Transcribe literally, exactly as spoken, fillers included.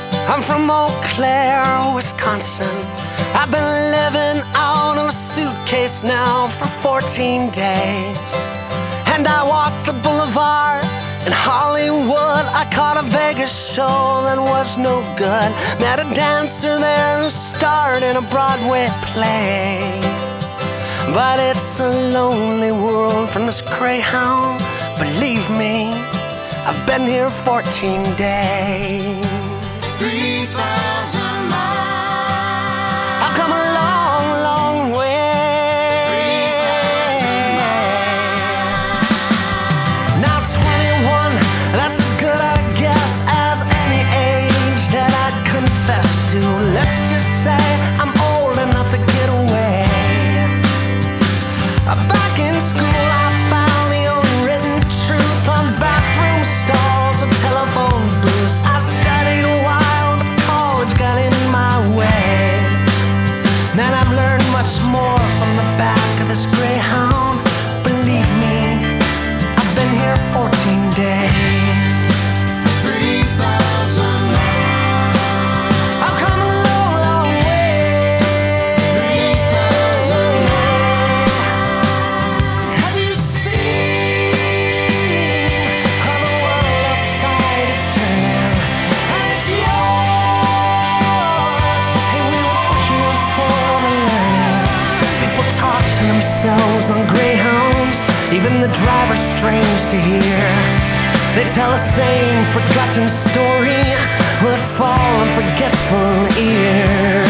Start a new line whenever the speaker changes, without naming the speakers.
I'm from Eau Claire, Wisconsin. I've been living out of a suitcase now for fourteen days. And I walked the boulevard in Hollywood. I caught a Vegas show that was no good. Met a dancer there who starred in a Broadway play. But it's a lonely world from this Greyhound. Believe me, I've been here fourteen days.
Three thousand miles.
I've come a long, long way.
Three thousand miles.
Now twenty-one, that's as good, I guess, as any age that I'd confess to. Let's just say I'm old enough to get away. Back in school, I found the unwritten truth on bathroom stalls and telephone booths. I studied a while, but college got in my way. Man, I've learned much more from the back of this Greyhound. Believe me, I've been here fourteen days.
Three thousand miles.
I've come a long, long way.
Three thousand miles.
Have you seen how the world outside is turning? And it's yours. Hey, we were here for the learning. People talk to themselves on Greyhounds. Even the driver's strange to hear. They tell the same forgotten story. Will it fall on forgetful ears?